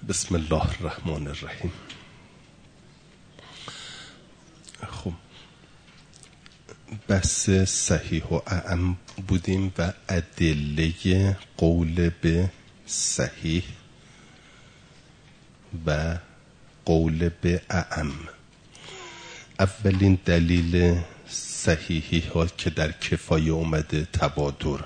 بسم الله الرحمن الرحیم. خب بحث صحیح و اعم بودیم و ادله قول به صحیح و قول به اعم. اولین دلیل صحیحی ها که در کفایه اومده تبادر.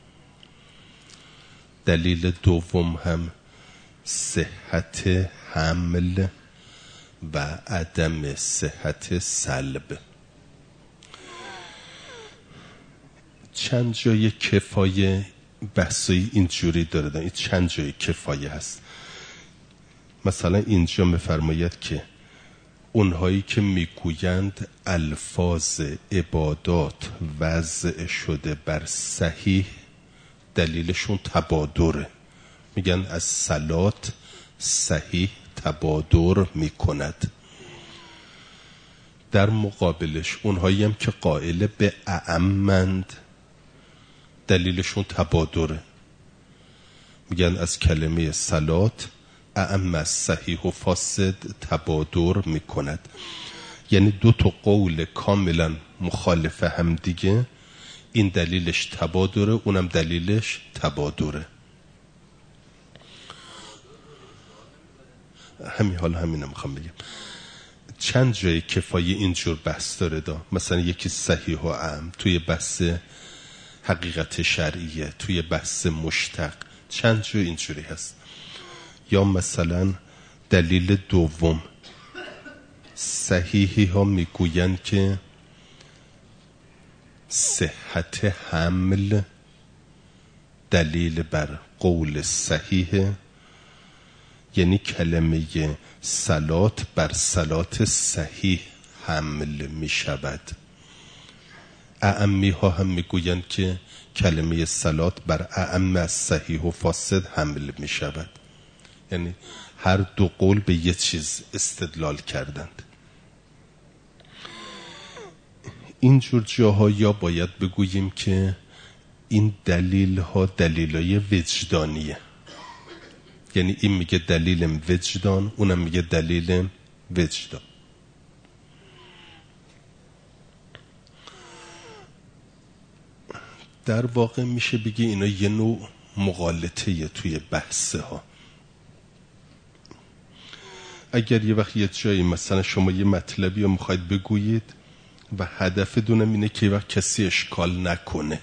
دلیل دوم هم صحت حمل و عدم صحت سلب. چند جای کفایه بحثی اینجوری داره، این چند جای کفایه هست. مثلا اینجا میفرماید که اونهایی که میگویند الفاظ عبادات وضع شده بر صحیح دلیلشون تبادره. میگن از صلات صحیح تبادر میکند. در مقابلش اونهایی هم که قائل به اعمند دلیلشون تبادره. میگن از کلمه صلات اعم از صحیح و فاسد تبادر میکند. یعنی دو تا قول کاملا مخالف هم دیگه، این دلیلش تبادره، اونم دلیلش تبادره. همینم میخوام بگم. چند جای کفایه اینجور بحث داره دا. مثلا یکی صحیح و اعم توی بحث حقیقت شرعیه، توی بحث مشتق چند جای اینجوری هست. یا مثلا دلیل دوم، صحیحی ها میگوین که صحت حمل دلیل بر قول صحیحه، یعنی کلمه صلات بر صلات صحیح حمل می شود. اعمی ها هم میگویند که کلمه صلات بر اعم از صحیح و فاسد حمل می شود. یعنی هر دو قول به یه چیز استدلال کردند. اینجور جاها یا باید بگوییم که این دلیل ها دلیلای وجدانیه. یعنی این میگه دلیل وجدان، اونم میگه دلیل وجدان. در واقع میشه بگی اینا یه نوع مغالطه توی بحثه ها. اگر یه وقت یه جایی مثلا شما یه مطلبی رو میخواید بگویید و هدف دونم اینه که یه وقت کسی اشکال نکنه،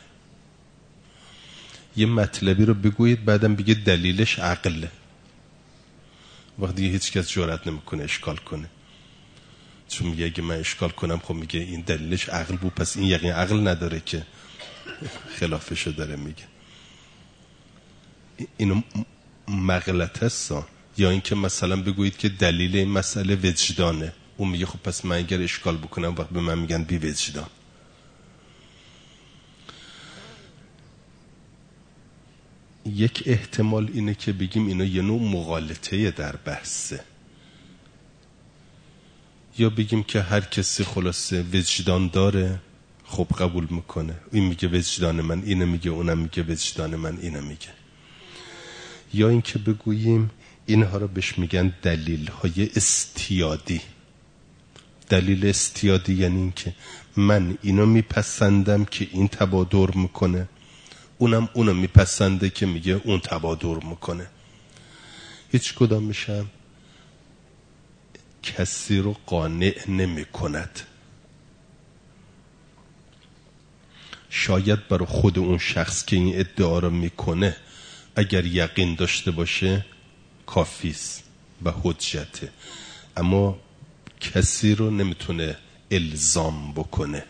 یه مطلبی رو بگویید بعدم بگید دلیلش عقله، وقتی هیچ کس جرئت نمیکنه اشکال کنه، چون میگه اگه من اشکال کنم خب میگه این دلیلش عقل بود، پس این یقین عقل نداره که خلافشو داره میگه. اینو مغلطه است. یا اینکه مثلا بگویید که دلیل این مسئله وجدانه، اون میگه خب پس من اگر اشکال بکنم وقت به من میگن بی وجدان. یک احتمال اینه که بگیم اینا یه نوع مغالطه در بحثه، یا بگیم که هر کسی خلاصه وجدان داره خب قبول میکنه، این میگه وجدان من اینه میگه، اونم میگه وجدان من اینه میگه. یا اینکه بگوییم اینها رو بهش میگن دلیل های استیادی. دلیل استیادی یعنی این که من اینو میپسندم که این تبادر میکنه، اونم میپسنده که میگه اون تبادر میکنه. هیچ کدام میشم کسی رو قانع نمی کند. شاید برای خود اون شخص که این ادعا رو میکنه اگر یقین داشته باشه کافیست و حجته، اما کسی رو نمیتونه الزام بکنه.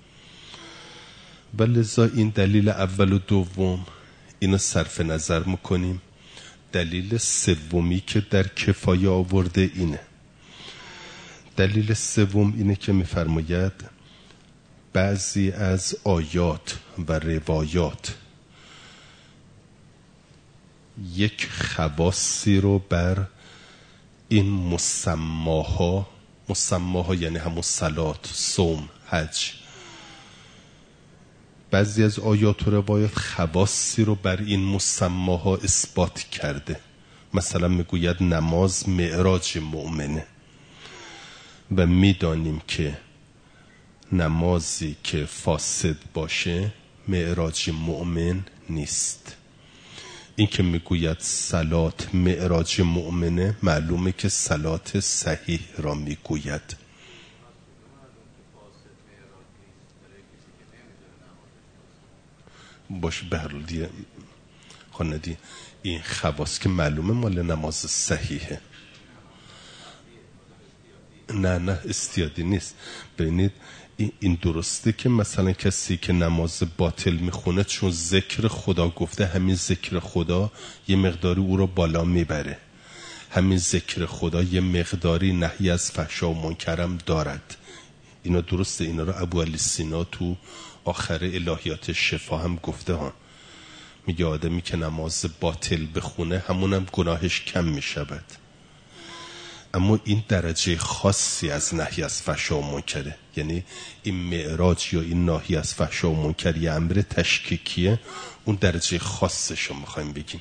ولذا این دلیل اول و دوم اینو صرف نظر میکنیم. دلیل سومی که در کفایه آورده اینه. دلیل سوم اینه که میفرماید بعضی از آیات و روایات یک خواصی رو بر این مسماها یعنی همون صلات، صوم، حج، بعضی از آیات و روایات خواصی رو بر این مسماها اثبات کرده. مثلا میگوید نماز معراج مؤمنه و میدانیم که نمازی که فاسد باشه معراج مؤمن نیست. این که میگوید صلات معراج مؤمنه، معلومه که صلات صحیح را میگوید. باشه به هر حال دیگه خواندی این خواص که معلومه مال نماز صحیحه. نه استیادی نیست. ببینید این درسته که مثلا کسی که نماز باطل میخونه چون ذکر خدا گفته، همین ذکر خدا یه مقداری او رو بالا میبره، همین ذکر خدا یه مقداری نهی از فحشا و منکرم دارد. اینا درسته، اینا رو ابو علی سینا تو آخر الهیات شفا هم گفته ها. میگه آدمی که نماز باطل بخونه همونم گناهش کم میشود، اما این درجه خاصی از نهی از فحشا و منکره. یعنی این معراج یا این نهی از فحشا و منکر یه امر تشکیکیه، اون درجه خاصش رو میخوایم بگیم.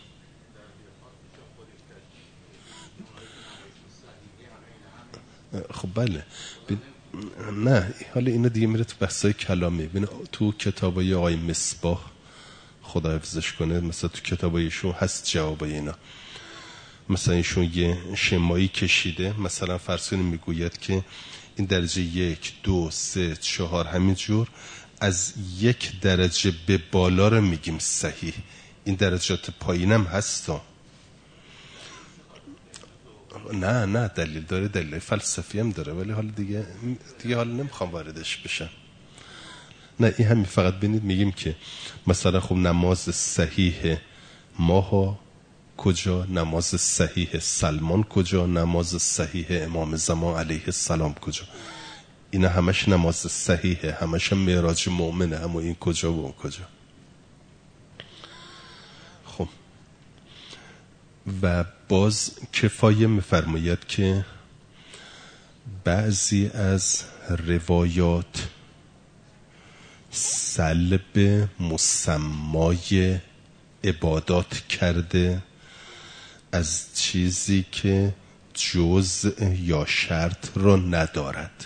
خب بله نه حالا اینا دیگه میره تو بحثای کلامی. ببین تو کتابای آقای مصباح خدا حفظش کنه، مثلا تو کتابایشون هست جوابای اینا. مثلا ایشون یه شمایی کشیده، مثلا فرض کنیم میگوید که این درجه 1 2 3 4 همینجور از 1 درجه به بالا رو میگیم صحیح، این درجات پایینم هستا. نه دلیل داره، دلیل فلسفی هم داره، ولی حالا دیگه حالا نمیخوام واردش بشم. نه این همین فقط ببینید میگیم که مثلا خب نماز صحیح ماها کجا، نماز صحیح سلمان کجا، نماز صحیح امام زمان علیه السلام کجا. اینا همش نماز صحیحه، همش هم معراج مؤمنه، اما این کجا و اون کجا. خب و باز کفایه میفرماید که بعضی از روایات سلب مسمای عبادات کرده از چیزی که جزء یا شرط رو ندارد.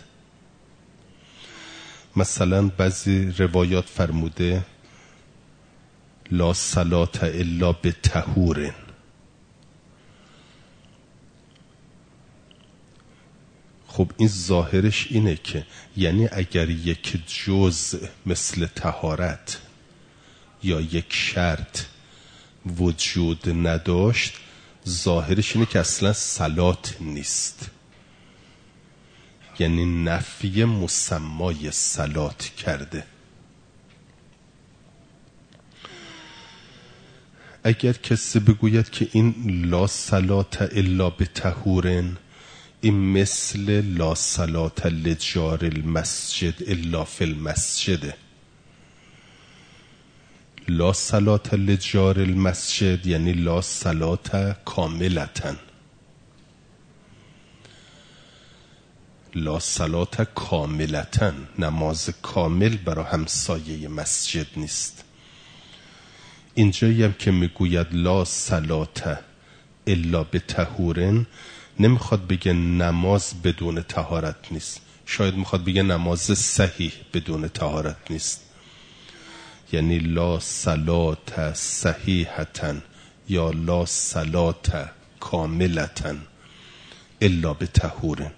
مثلا بعضی روایات فرموده لا صلات الا بطهور. خب این ظاهرش اینه که یعنی اگر یک جزء مثل طهارت یا یک شرط وجود نداشت، ظاهرش اینه که اصلا صلات نیست، یعنی نفی مسمای صلات کرده. اگر کسی بگوید که این لا صلات الا بطهورن، این مثل لا صلات لجار المسجد الا فی المسجد. لا صلات لجار المسجد یعنی لا صلات کاملتن، لا صلات کاملتن، نماز کامل برای همسایه مسجد نیست. اینجایی هم که میگوید لا صلات الا بطهورن، نمیخواد بگه نماز بدون طهارت نیست، شاید میخواد بگه نماز صحیح بدون طهارت نیست. یعنی لا صلات صحیحتن یا لا صلات کاملتن الا بطهورن.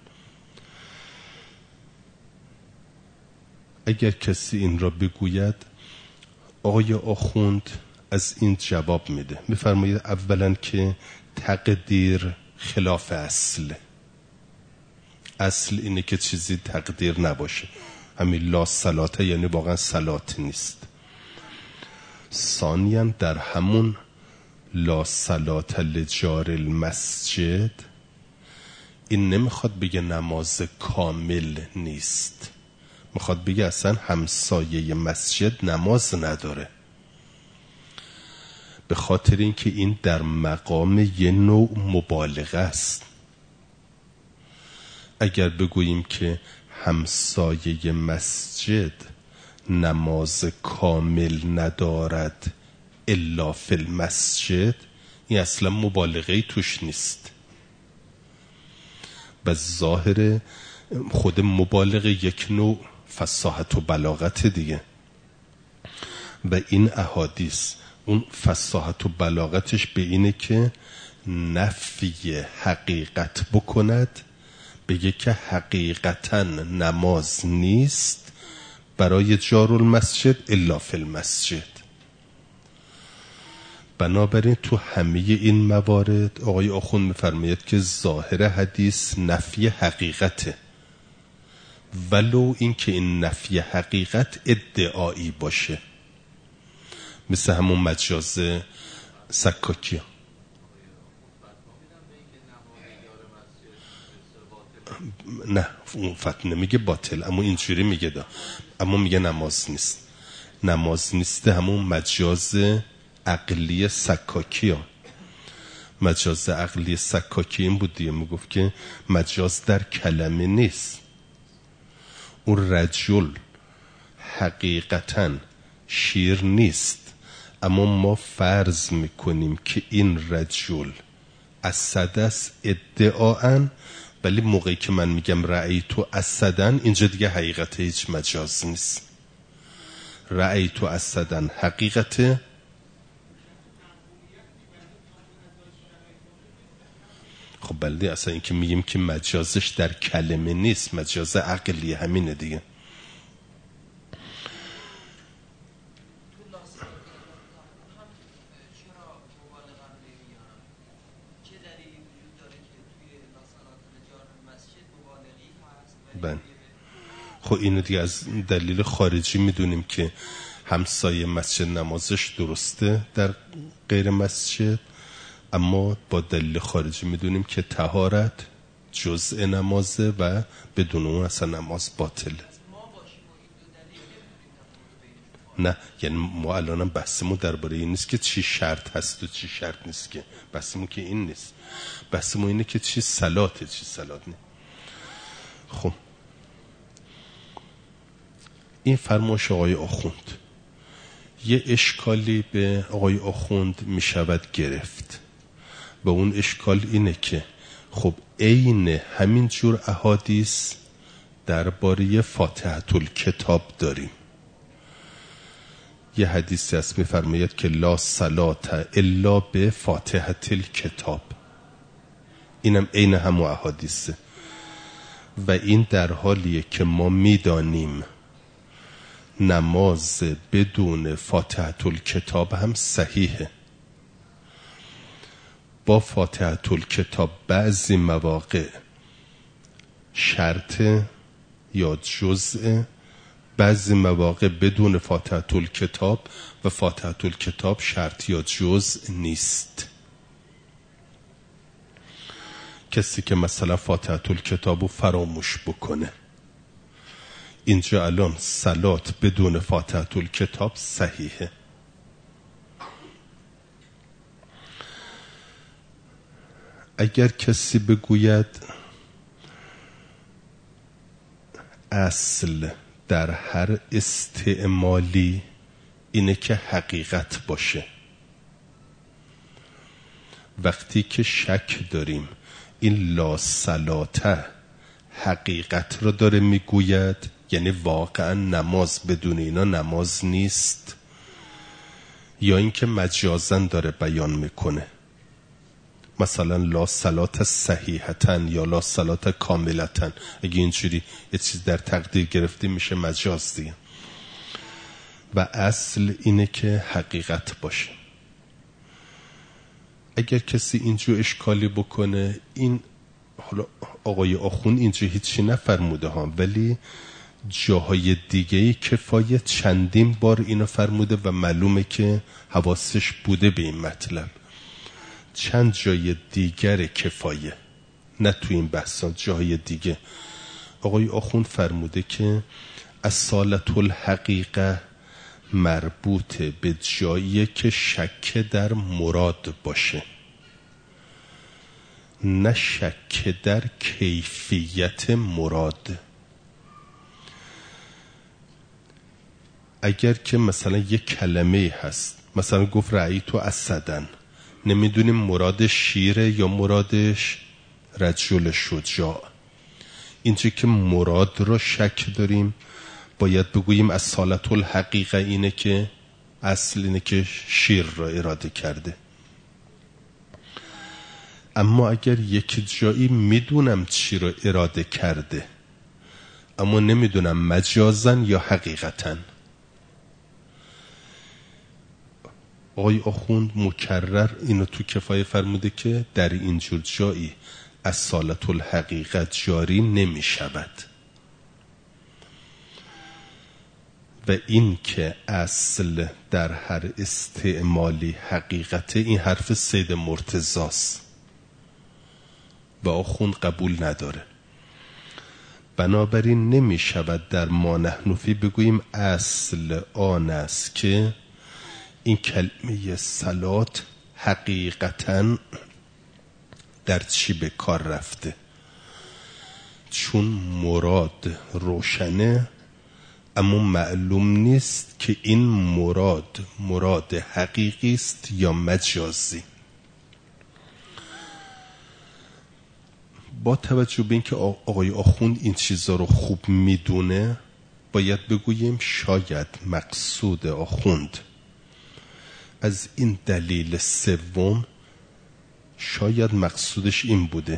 اگر کسی این را بگوید، آقای آخوند از این جواب میده، میفرماید اولا که تقدیر خلاف اصل اینه که چیزی تقدیر نباشه، همین لا صلات یعنی واقعا صلات نیست. ثانیاً در همون لا صلات لجار المسجد این نمیخواد بگه نماز کامل نیست، میخواد بگه اصلا همسایه مسجد نماز نداره، به خاطر اینکه این در مقام یه نوع مبالغه است. اگر بگوییم که همسایه مسجد نماز کامل ندارد الا فی المسجد، این اصلا مبالغه‌ای توش نیست. و ظاهر خود مبالغه یک نوع فصاحت و بلاغت دیگه. و این احادیث اون فصاحت و بلاغتش به اینه که نفی حقیقت بکند، بگه که حقیقتا نماز نیست برای جار المسجد الا فی المسجد. بنابراین تو همه این موارد آقای آخوند میفرماید که ظاهر حدیث نفی حقیقته، ولو این که این نفی حقیقت ادعایی باشه، مثل همون مجاز سکاکی. نه اون فتن نمیگه باطل، اما اینجوری میگه اما میگه نماز نیست. نماز نیسته همون مجاز عقلی سکاکی ها. مجاز عقلی سکاکی این بود دیگه، میگفت که مجاز در کلمه نیست. اون رجل حقیقتا شیر نیست، اما ما فرض میکنیم که این رجل اسد است ادعاً، ولی موقعی که من میگم رأیتو اسدن اینجا دیگه حقیقت هیچ مجاز نیست. رأیتو اسدن حقیقته. خب بلده اصلا این که میگیم که مجازش در کلمه نیست، مجاز عقلی همینه دیگه. خب اینو دیگه از دلیل خارجی میدونیم که همسایه مسجد نمازش درسته در غیر مسجد، اما با دلیل خارجی میدونیم که طهارت جزء نمازه و بدون اون اصلا نماز باطله. نه یعنی ما الانم بحثمون درباره این نیست که چی شرط هست و چی شرط نیست، که بحثمون که این نیست. بحثمون اینه که چی صلاته چی صلات نیست. خب این فرمایش آقای آخوند، یه اشکالی به آقای آخوند می شود گرفت و اون اشکال اینه که خب عین همین جور احادیث درباره فاتحة الکتاب داریم. یه حدیثی هست می فرماید که لا صلاة الا به فاتحة الکتاب، اینم عین همون احادیثه. و این در حالیه که ما می دانیم نماز بدون فاتحة الکتاب هم صحیحه. با فاتحة الکتاب بعضی مواقع شرط یا جزء، بعضی مواقع بدون فاتحة الکتاب و فاتحة الکتاب شرط یا جزء نیست. کسی که مثلا فاتحة الکتاب رو فراموش بکنه، اینجا الان صلات بدون فاتحة الکتاب صحیحه. اگر کسی بگوید اصل در هر استعمالی اینه که حقیقت باشه، وقتی که شک داریم این لا صلاته حقیقت رو داره میگوید، یعنی واقعا نماز بدون اینا نماز نیست، یا اینکه مجازن داره بیان میکنه، مثلا لا صلاة صحیحتن یا لا صلاة کاملتن، اگه اینجوری یه چیز در تقدیر گرفتی میشه مجاز دیگه. و اصل اینه که حقیقت باشه. اگر کسی اینجور اشکالی بکنه، این حالا آقای آخوند اینجا هیچی نفرموده ها، ولی جاهای دیگه‌ای کفایه چندین بار اینو فرموده و معلومه که حواسش بوده به این مطلب. چند جای دیگر کفایه، نه تو این بحثا، جای دیگه آقای آخوند فرموده که اصالت الحقیقه مربوط به جایی که شک در مراد باشه، نه شک در کیفیت مراد. اگر که مثلا یک کلمه هست، مثلا گفت رأیتو اسدن، نمیدونیم مراد شیره یا مرادش رجل شجاع. اینجا که مراد را شک داریم باید بگوییم اصالت الحقیقه اینه که اصل اینه که شیر را اراده کرده. اما اگر یک جایی میدونم چی را اراده کرده اما نمیدونم مجازن یا حقیقتن، آقای آخوند مکرر اینو تو کفایه فرموده که در اینجور جایی اصالت الحقیقت جاری نمی شود و این که اصل در هر استعمالی حقیقت، این حرف سید مرتضاست و آخوند قبول نداره. بنابراین نمی شود در ما نحنفی بگوییم اصل آن است که این کلمه صلات حقیقتاً در چی به کار رفته، چون مراد روشنه اما معلوم نیست که این مراد حقیقی است یا مجازی. با توجه به اینکه آقای آخوند این چیزا رو خوب میدونه باید بگوییم شاید مقصود آخوند از این دلیل سوم شاید مقصودش این بوده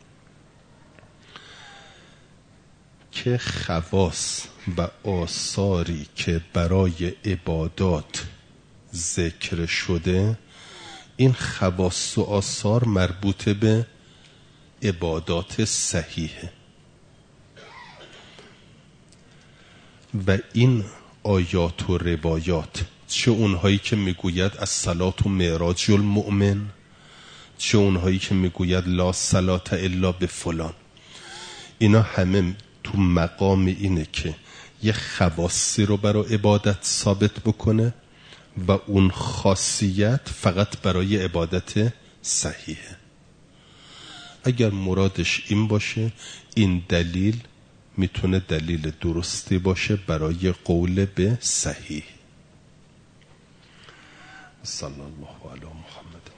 که خواص و آثاری که برای عبادات ذکر شده این خواص و آثار مربوط به عبادات صحیحه و این آیات و روایات، چه اونهایی که میگوید الصلاة معراج المؤمن، چه اونهایی که میگوید لا صلاة الا به فلان، اینا همه تو مقام اینه که یه خواصی رو برای عبادت ثابت بکنه و اون خاصیت فقط برای عبادت صحیحه. اگر مرادش این باشه این دلیل میتونه دلیل درستی باشه برای قول به صحیح. صلی الله علی محمد.